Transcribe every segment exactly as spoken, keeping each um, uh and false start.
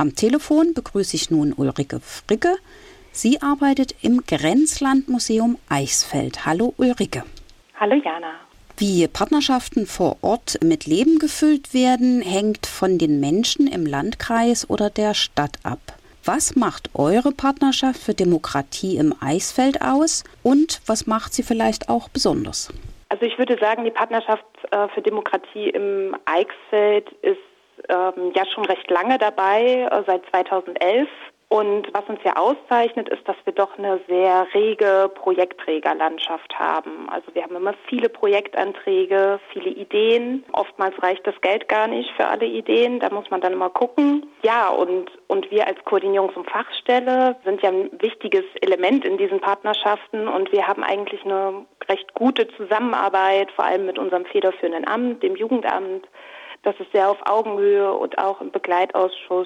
Am Telefon begrüße ich nun Ulrike Fricke. Sie arbeitet im Grenzlandmuseum Eichsfeld. Hallo Ulrike. Hallo Jana. Wie Partnerschaften vor Ort mit Leben gefüllt werden, hängt von den Menschen im Landkreis oder der Stadt ab. Was macht eure Partnerschaft für Demokratie im Eichsfeld aus und was macht sie vielleicht auch besonders? Also ich würde sagen, die Partnerschaft äh, für Demokratie im Eichsfeld ist ähm, ja schon recht lange dabei, äh, seit zweitausendelf. Und was uns ja auszeichnet, ist, dass wir doch eine sehr rege Projektträgerlandschaft haben. Also wir haben immer viele Projektanträge, viele Ideen. Oftmals reicht das Geld gar nicht für alle Ideen. Da muss man dann immer gucken. Ja, und, und wir als Koordinierungs- und Fachstelle sind ja ein wichtiges Element in diesen Partnerschaften. Und wir haben eigentlich eine recht gute Zusammenarbeit, vor allem mit unserem federführenden Amt, dem Jugendamt. Das ist sehr auf Augenhöhe und auch im Begleitausschuss.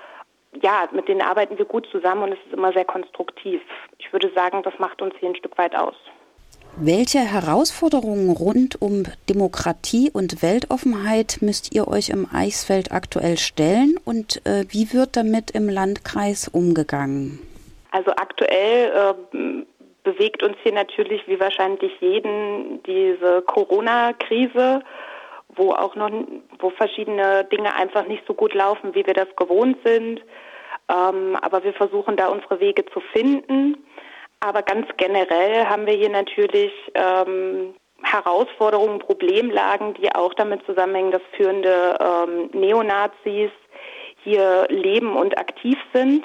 Ja, mit denen arbeiten wir gut zusammen und es ist immer sehr konstruktiv. Ich würde sagen, das macht uns hier ein Stück weit aus. Welche Herausforderungen rund um Demokratie und Weltoffenheit müsst ihr euch im Eichsfeld aktuell stellen und äh, wie wird damit im Landkreis umgegangen? Also aktuell äh, bewegt uns hier natürlich wie wahrscheinlich jeden diese Corona-Krise, wo auch noch, wo verschiedene Dinge einfach nicht so gut laufen, wie wir das gewohnt sind. Ähm, aber wir versuchen da unsere Wege zu finden. Aber ganz generell haben wir hier natürlich ähm, Herausforderungen, Problemlagen, die auch damit zusammenhängen, dass führende ähm, Neonazis hier leben und aktiv sind.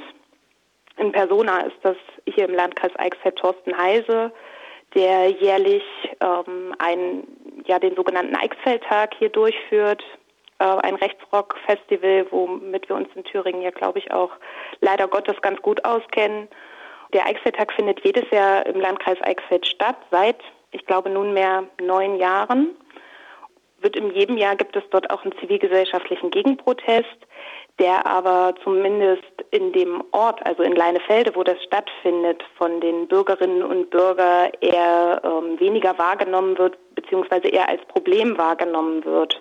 In Persona ist das hier im Landkreis Eichsfeld Thorsten Heise, der jährlich ähm, ein, ja, den sogenannten Eichsfeldtag hier durchführt, äh, ein Rechtsrock-Festival, womit wir uns in Thüringen ja, glaube ich, auch leider Gottes ganz gut auskennen. Der Eichsfeldtag findet jedes Jahr im Landkreis Eichsfeld statt, seit, ich glaube, nunmehr neun Jahren. Wird in jedem Jahr gibt es dort auch einen zivilgesellschaftlichen Gegenprotest, der aber zumindest in dem Ort, also in Leinefelde, wo das stattfindet, von den Bürgerinnen und Bürgern eher ähm, weniger wahrgenommen wird, beziehungsweise eher als Problem wahrgenommen wird.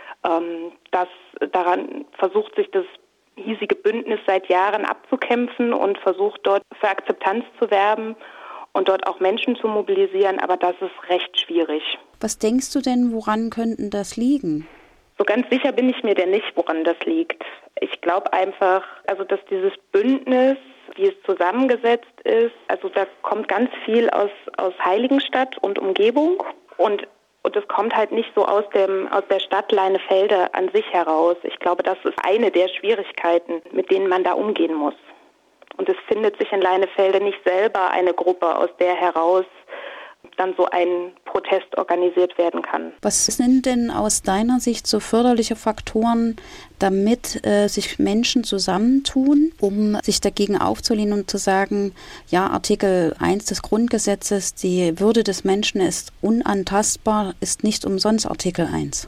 Ähm, das, daran versucht sich das hiesige Bündnis seit Jahren abzukämpfen und versucht dort für Akzeptanz zu werben und dort auch Menschen zu mobilisieren, aber das ist recht schwierig. Was denkst du denn, woran könnten das liegen? So ganz sicher bin ich mir denn nicht, woran das liegt. Ich glaube einfach, also dass dieses Bündnis, wie es zusammengesetzt ist, also da kommt ganz viel aus, aus Heiligenstadt und Umgebung und und es kommt halt nicht so aus dem aus der Stadt Leinefelde an sich heraus. Ich glaube, das ist eine der Schwierigkeiten, mit denen man da umgehen muss. Und es findet sich in Leinefelde nicht selber eine Gruppe, aus der heraus dann so ein Protest organisiert werden kann. Was sind denn aus deiner Sicht so förderliche Faktoren, damit äh, sich Menschen zusammentun, um sich dagegen aufzulehnen und zu sagen, ja, Artikel eins des Grundgesetzes, die Würde des Menschen ist unantastbar, ist nicht umsonst Artikel eins?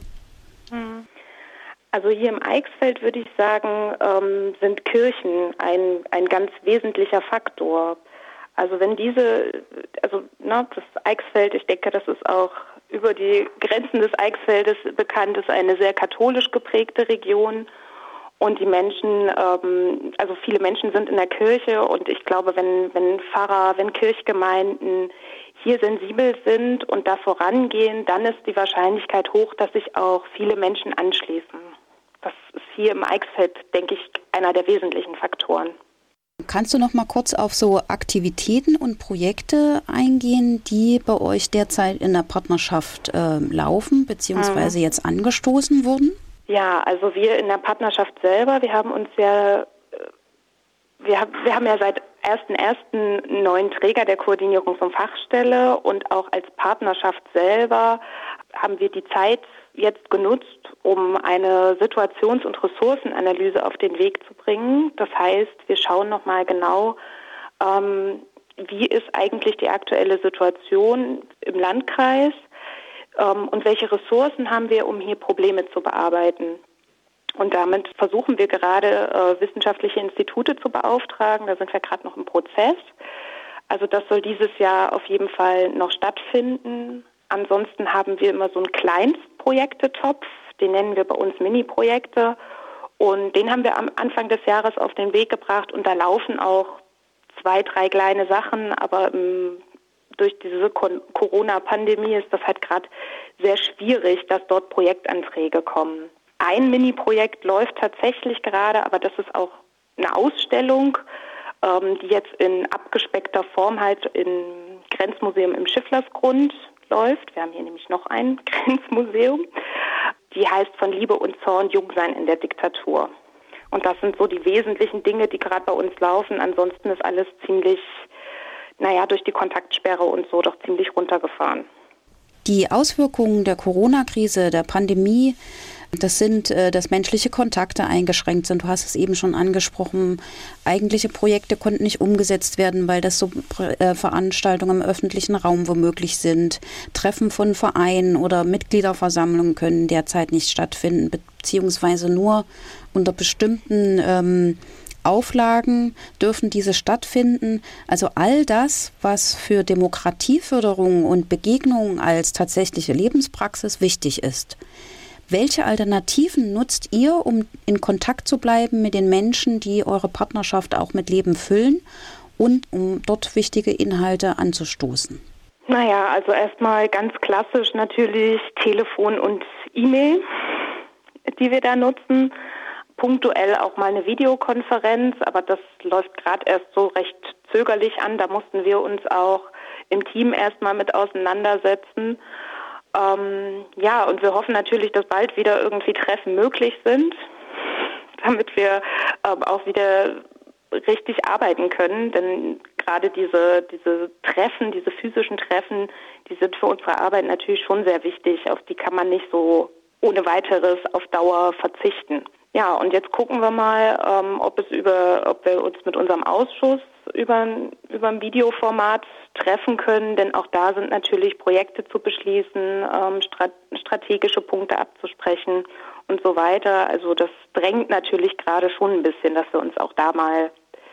Also hier im Eichsfeld würde ich sagen, ähm, sind Kirchen ein, ein ganz wesentlicher Faktor. Also wenn diese, also ne, das Eichsfeld, ich denke, das ist auch über die Grenzen des Eichsfeldes bekannt, ist eine sehr katholisch geprägte Region und die Menschen, ähm, also viele Menschen sind in der Kirche und ich glaube, wenn, wenn Pfarrer, wenn Kirchgemeinden hier sensibel sind und da vorangehen, dann ist die Wahrscheinlichkeit hoch, dass sich auch viele Menschen anschließen. Das ist hier im Eichsfeld, denke ich, einer der wesentlichen Faktoren. Kannst du noch mal kurz auf so Aktivitäten und Projekte eingehen, die bei euch derzeit in der Partnerschaft äh, laufen bzw. mhm. jetzt angestoßen wurden? Ja, also wir in der Partnerschaft selber, wir haben uns ja, wir haben, wir haben ja seit ersten ersten einen neuen Träger der Koordinierungs- und Fachstelle und auch als Partnerschaft selber haben wir die Zeit jetzt genutzt, um eine Situations- und Ressourcenanalyse auf den Weg zu bringen. Das heißt, wir schauen nochmal genau, ähm, wie ist eigentlich die aktuelle Situation im Landkreis ähm, und welche Ressourcen haben wir, um hier Probleme zu bearbeiten. Und damit versuchen wir gerade äh, wissenschaftliche Institute zu beauftragen. Da sind wir gerade noch im Prozess. Also das soll dieses Jahr auf jeden Fall noch stattfinden. Ansonsten haben wir immer so einen Kleinstprojektetopf, den nennen wir bei uns Mini-Projekte. Und den haben wir am Anfang des Jahres auf den Weg gebracht und da laufen auch zwei, drei kleine Sachen, aber ähm, durch diese Corona-Pandemie ist das halt gerade sehr schwierig, dass dort Projektanträge kommen. Ein Mini-Projekt läuft tatsächlich gerade, aber das ist auch eine Ausstellung, ähm, die jetzt in abgespeckter Form halt im Grenzmuseum im Schifflersgrund läuft. Wir haben hier nämlich noch ein Grenzmuseum. Die heißt Von Liebe und Zorn, Jungsein in der Diktatur. Und das sind so die wesentlichen Dinge, die gerade bei uns laufen. Ansonsten ist alles ziemlich, naja, durch die Kontaktsperre und so doch ziemlich runtergefahren. Die Auswirkungen der Corona-Krise, der Pandemie, das sind, äh, dass menschliche Kontakte eingeschränkt sind. Du hast es eben schon angesprochen. Eigentliche Projekte konnten nicht umgesetzt werden, weil das so äh, Veranstaltungen im öffentlichen Raum womöglich sind. Treffen von Vereinen oder Mitgliederversammlungen können derzeit nicht stattfinden, beziehungsweise nur unter bestimmten ähm, Auflagen dürfen diese stattfinden. Also all das, was für Demokratieförderung und Begegnung als tatsächliche Lebenspraxis wichtig ist. Welche Alternativen nutzt ihr, um in Kontakt zu bleiben mit den Menschen, die eure Partnerschaft auch mit Leben füllen und um dort wichtige Inhalte anzustoßen? Naja, also erstmal ganz klassisch natürlich Telefon und E-Mail, die wir da nutzen. Punktuell auch mal eine Videokonferenz, aber das läuft gerade erst so recht zögerlich an. Da mussten wir uns auch im Team erstmal mit auseinandersetzen. Ähm, ja, und wir hoffen natürlich, dass bald wieder irgendwie Treffen möglich sind, damit wir ähm, auch wieder richtig arbeiten können. Denn gerade diese, diese Treffen, diese physischen Treffen, die sind für unsere Arbeit natürlich schon sehr wichtig. Auf die kann man nicht so ohne weiteres auf Dauer verzichten. Ja, und jetzt gucken wir mal, ähm, ob es über, ob wir uns mit unserem Ausschuss über, über ein Videoformat treffen können, denn auch da sind natürlich Projekte zu beschließen, ähm, strat- strategische Punkte abzusprechen und so weiter. Also das drängt natürlich gerade schon ein bisschen, dass wir uns auch da mal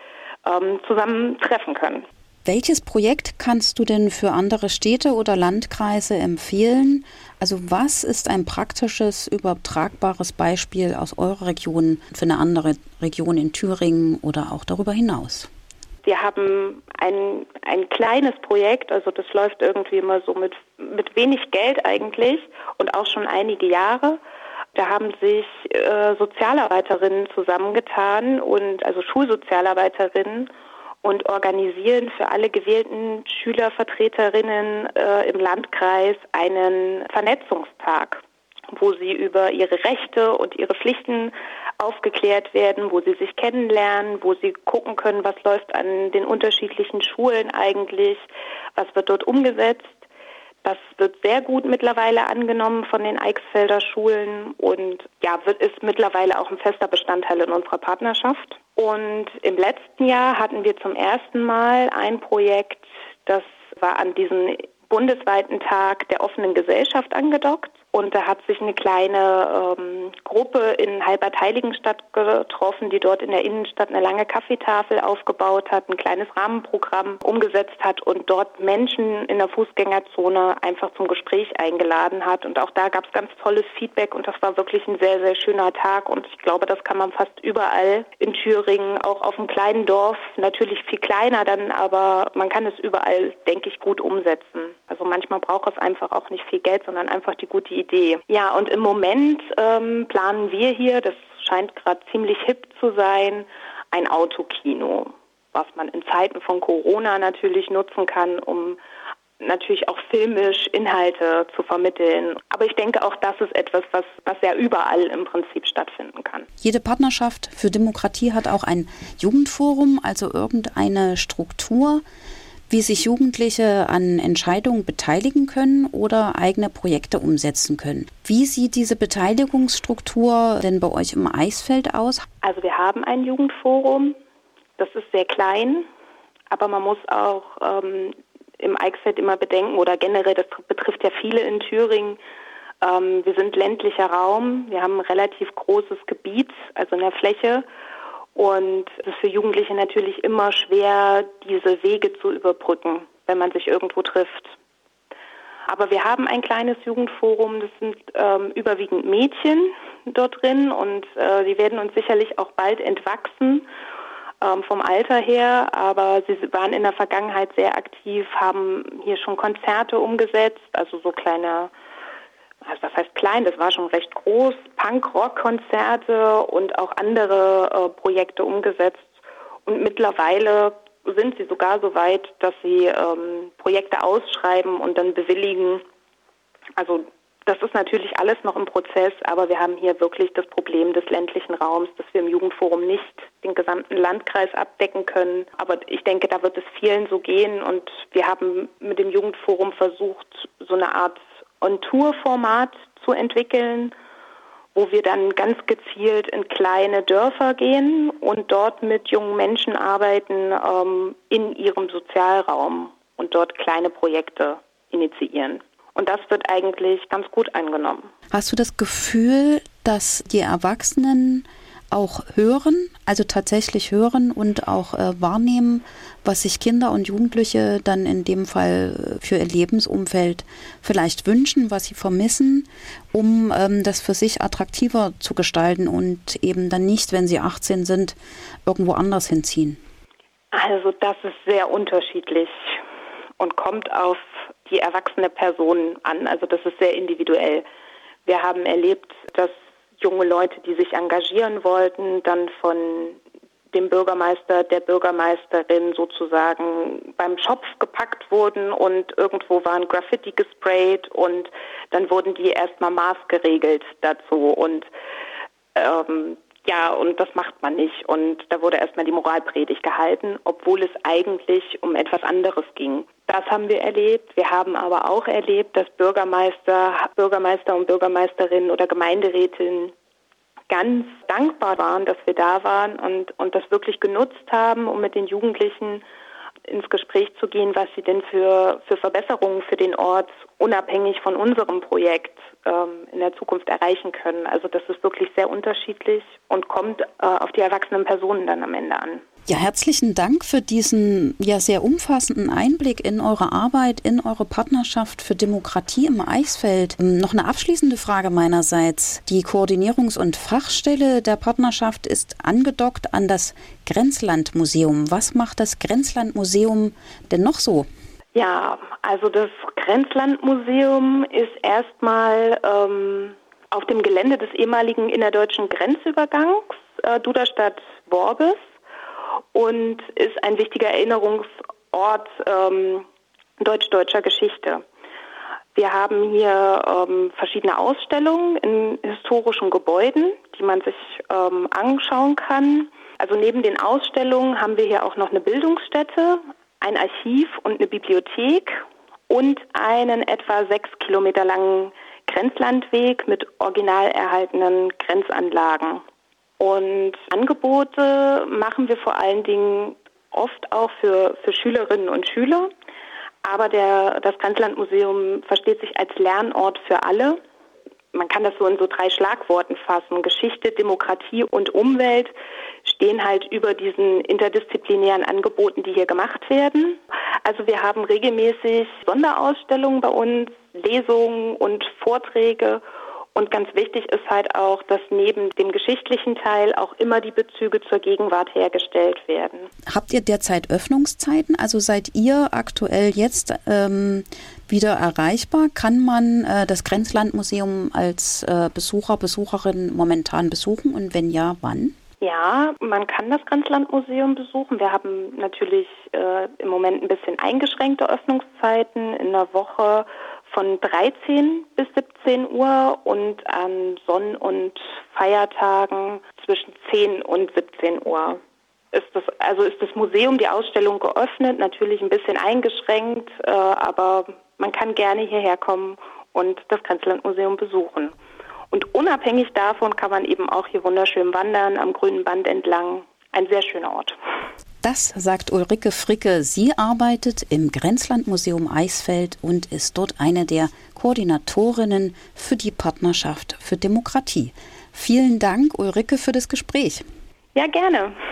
ähm, zusammen treffen können. Welches Projekt kannst du denn für andere Städte oder Landkreise empfehlen? Also was ist ein praktisches, übertragbares Beispiel aus eurer Region für eine andere Region in Thüringen oder auch darüber hinaus? Wir haben ein, ein kleines Projekt, also das läuft irgendwie immer so mit, mit wenig Geld eigentlich und auch schon einige Jahre. Da haben sich äh, Sozialarbeiterinnen zusammengetan und also Schulsozialarbeiterinnen und organisieren für alle gewählten Schülervertreterinnen äh, im Landkreis einen Vernetzungstag, wo sie über ihre Rechte und ihre Pflichten aufgeklärt werden, wo sie sich kennenlernen, wo sie gucken können, was läuft an den unterschiedlichen Schulen eigentlich, was wird dort umgesetzt. Das wird sehr gut mittlerweile angenommen von den Eichsfelder Schulen und ja, wird, ist mittlerweile auch ein fester Bestandteil in unserer Partnerschaft. Und im letzten Jahr hatten wir zum ersten Mal ein Projekt, das war an diesen bundesweiten Tag der offenen Gesellschaft angedockt. Und da hat sich eine kleine ähm, Gruppe in Halbert-Heiligenstadt getroffen, die dort in der Innenstadt eine lange Kaffeetafel aufgebaut hat, ein kleines Rahmenprogramm umgesetzt hat und dort Menschen in der Fußgängerzone einfach zum Gespräch eingeladen hat. Und auch da gab es ganz tolles Feedback und das war wirklich ein sehr, sehr schöner Tag. Und ich glaube, das kann man fast überall in Thüringen, auch auf einem kleinen Dorf, natürlich viel kleiner dann, aber man kann es überall, denke ich, gut umsetzen. Also manchmal braucht es einfach auch nicht viel Geld, sondern einfach die gute Idee. Ja, und im Moment ähm, planen wir hier, das scheint gerade ziemlich hip zu sein, ein Autokino, was man in Zeiten von Corona natürlich nutzen kann, um natürlich auch filmisch Inhalte zu vermitteln. Aber ich denke, auch das ist etwas, was, was ja überall im Prinzip stattfinden kann. Jede Partnerschaft für Demokratie hat auch ein Jugendforum, also irgendeine Struktur, wie sich Jugendliche an Entscheidungen beteiligen können oder eigene Projekte umsetzen können. Wie sieht diese Beteiligungsstruktur denn bei euch im Eichsfeld aus? Also wir haben ein Jugendforum, das ist sehr klein, aber man muss auch ähm, im Eichsfeld immer bedenken, oder generell, das betrifft ja viele in Thüringen, ähm, wir sind ländlicher Raum, wir haben ein relativ großes Gebiet, also in der Fläche. Und es ist für Jugendliche natürlich immer schwer, diese Wege zu überbrücken, wenn man sich irgendwo trifft. Aber wir haben ein kleines Jugendforum, das sind ähm, überwiegend Mädchen, dort drin und äh, die werden uns sicherlich auch bald entwachsen ähm, vom Alter her, aber sie waren in der Vergangenheit sehr aktiv, haben hier schon Konzerte umgesetzt, also so kleine, also was heißt klein, das war schon recht groß, Punk-Rock-Konzerte und auch andere äh, Projekte umgesetzt. Und mittlerweile sind sie sogar so weit, dass sie ähm, Projekte ausschreiben und dann bewilligen. Also das ist natürlich alles noch im Prozess, aber wir haben hier wirklich das Problem des ländlichen Raums, dass wir im Jugendforum nicht den gesamten Landkreis abdecken können. Aber ich denke, da wird es vielen so gehen und wir haben mit dem Jugendforum versucht, so eine Art On-Tour-Format zu entwickeln, wo wir dann ganz gezielt in kleine Dörfer gehen und dort mit jungen Menschen arbeiten ähm, in ihrem Sozialraum und dort kleine Projekte initiieren. Und das wird eigentlich ganz gut angenommen. Hast du das Gefühl, dass die Erwachsenen auch hören, also tatsächlich hören und auch äh, wahrnehmen, was sich Kinder und Jugendliche dann in dem Fall für ihr Lebensumfeld vielleicht wünschen, was sie vermissen, um ähm, das für sich attraktiver zu gestalten und eben dann nicht, wenn sie achtzehn sind, irgendwo anders hinziehen? Also das ist sehr unterschiedlich und kommt auf die erwachsene Person an. Also das ist sehr individuell. Wir haben erlebt, dass junge Leute, die sich engagieren wollten, dann von dem Bürgermeister, der Bürgermeisterin sozusagen beim Schopf gepackt wurden und irgendwo waren Graffiti gesprayt und dann wurden die erstmal maßgeregelt dazu und ähm, ja, und das macht man nicht. Und da wurde erstmal die Moralpredigt gehalten, obwohl es eigentlich um etwas anderes ging. Das haben wir erlebt. Wir haben aber auch erlebt, dass Bürgermeister, Bürgermeister und Bürgermeisterinnen oder Gemeinderätinnen ganz dankbar waren, dass wir da waren und, und das wirklich genutzt haben, um mit den Jugendlichen ins Gespräch zu gehen, was sie denn für, für Verbesserungen für den Ort unabhängig von unserem Projekt ähm, in der Zukunft erreichen können. Also das ist wirklich sehr unterschiedlich und kommt äh, auf die erwachsenen Personen dann am Ende an. Ja, herzlichen Dank für diesen ja sehr umfassenden Einblick in eure Arbeit, in eure Partnerschaft für Demokratie im Eichsfeld. Noch eine abschließende Frage meinerseits. Die Koordinierungs- und Fachstelle der Partnerschaft ist angedockt an das Grenzlandmuseum. Was macht das Grenzlandmuseum denn noch so? Ja, also das Grenzlandmuseum ist erstmal ähm, auf dem Gelände des ehemaligen innerdeutschen Grenzübergangs äh, Duderstadt-Worbis und ist ein wichtiger Erinnerungsort ähm, deutsch-deutscher Geschichte. Wir haben hier ähm, verschiedene Ausstellungen in historischen Gebäuden, die man sich ähm, anschauen kann. Also neben den Ausstellungen haben wir hier auch noch eine Bildungsstätte, ein Archiv und eine Bibliothek und einen etwa sechs Kilometer langen Grenzlandweg mit original erhaltenen Grenzanlagen. Und Angebote machen wir vor allen Dingen oft auch für, für Schülerinnen und Schüler. Aber der, das Grenzlandmuseum versteht sich als Lernort für alle. Man kann das so in so drei Schlagworten fassen. Geschichte, Demokratie und Umwelt stehen halt über diesen interdisziplinären Angeboten, die hier gemacht werden. Also wir haben regelmäßig Sonderausstellungen bei uns, Lesungen und Vorträge. Und ganz wichtig ist halt auch, dass neben dem geschichtlichen Teil auch immer die Bezüge zur Gegenwart hergestellt werden. Habt ihr derzeit Öffnungszeiten? Also seid ihr aktuell jetzt ähm, wieder erreichbar? Kann man äh, das Grenzlandmuseum als äh, Besucher, Besucherin momentan besuchen? Und wenn ja, wann? Ja, man kann das Grenzlandmuseum besuchen. Wir haben natürlich äh, im Moment ein bisschen eingeschränkte Öffnungszeiten in der Woche von dreizehn bis siebzehn Uhr und an Sonn- und Feiertagen zwischen zehn und siebzehn Uhr. Ist das, also ist das Museum, die Ausstellung geöffnet, natürlich ein bisschen eingeschränkt, äh, aber man kann gerne hierher kommen und das Grenzlandmuseum besuchen. Und unabhängig davon kann man eben auch hier wunderschön wandern, am grünen Band entlang. Ein sehr schöner Ort. Das sagt Ulrike Fricke. Sie arbeitet im Grenzlandmuseum Eichsfeld und ist dort eine der Koordinatorinnen für die Partnerschaft für Demokratie. Vielen Dank, Ulrike, für das Gespräch. Ja, gerne.